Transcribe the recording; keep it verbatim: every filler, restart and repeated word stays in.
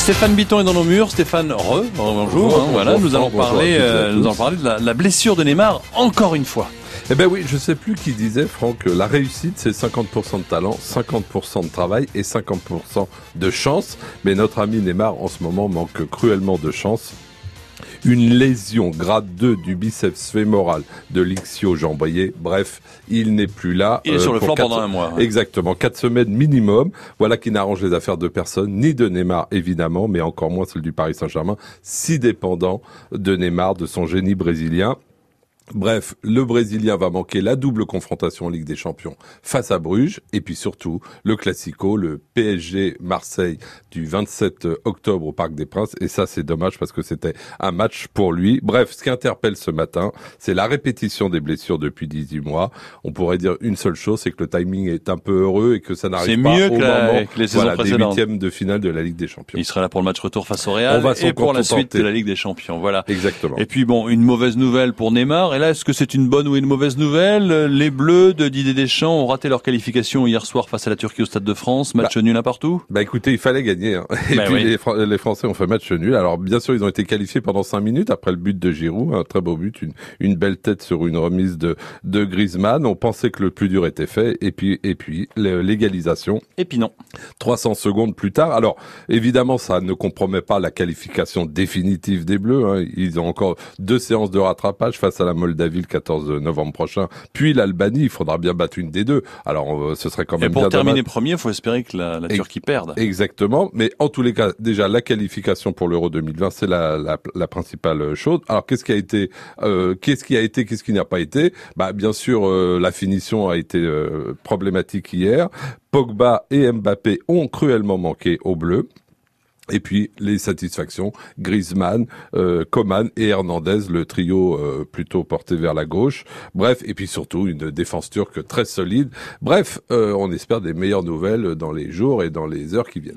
Stéphane Bitton est dans nos murs. Stéphane, re, bonjour. Bonjour, hein, voilà, bonjour, nous allons bonjour, parler, euh, nous allons parler de la, la blessure de Neymar encore une fois. Eh ben oui, je sais plus qui disait, Franck, que la réussite c'est cinquante pour cent de talent, cinquante pour cent de travail et cinquante pour cent de chance. Mais notre ami Neymar en ce moment manque cruellement de chance. Une lésion grade deux du biceps fémoral de l'ischio-jambier. Bref, il n'est plus là. Il est euh, sur le flanc pendant un mois. Hein. Exactement, quatre semaines minimum. Voilà qui n'arrange les affaires de personne, ni de Neymar évidemment, mais encore moins celle du Paris Saint-Germain, si dépendant de Neymar, de son génie brésilien. Bref, le Brésilien va manquer la double confrontation en Ligue des Champions face à Bruges et puis surtout le Classico, le P S G Marseille du vingt-sept octobre au Parc des Princes et ça c'est dommage parce que c'était un match pour lui. Bref, ce qui interpelle ce matin, c'est la répétition des blessures depuis dix-huit mois. On pourrait dire une seule chose, c'est que le timing est un peu heureux et que ça n'arrive pas au la, moment que les voilà, des précédentes. huitièmes de finale de la Ligue des Champions. Il sera là pour le match retour face au Real et pour la suite de la Ligue des Champions. Voilà. Exactement. Et puis bon, une mauvaise nouvelle pour Neymar. Et là, est-ce que c'est une bonne ou une mauvaise nouvelle? Les Bleus de Didier Deschamps ont raté leur qualification hier soir face à la Turquie au Stade de France. Match bah, nul un partout. Bah écoutez, il fallait gagner. Hein. Et bah puis oui. les, Fra- les Français ont fait match nul. Alors bien sûr, ils ont été qualifiés pendant cinq minutes après le but de Giroud, un très beau but, une, une belle tête sur une remise de, de Griezmann. On pensait que le plus dur était fait. Et puis, et puis l'égalisation. Et puis non. trois cents secondes plus tard. Alors évidemment, ça ne compromet pas la qualification définitive des Bleus. Hein. Ils ont encore deux séances de rattrapage face à la Moldavie le quatorze novembre prochain, puis l'Albanie, il faudra bien battre une des deux. Alors, euh, ce serait quand même bien. Et pour bien terminer dommage. premier, il faut espérer que la, la Turquie perde. Exactement. Mais en tous les cas, déjà, la qualification pour l'Euro deux mille vingt, c'est la, la, la principale chose. Alors, qu'est-ce qui a été, euh, qu'est-ce qui a été, qu'est-ce qui n'a pas été? Bah, bien sûr, euh, la finition a été euh, problématique hier. Pogba et Mbappé ont cruellement manqué aux Bleus. Et puis les satisfactions, Griezmann, euh, Coman et Hernandez, le trio euh, plutôt porté vers la gauche. Bref, et puis surtout une défense turque très solide. Bref, euh, on espère des meilleures nouvelles dans les jours et dans les heures qui viennent.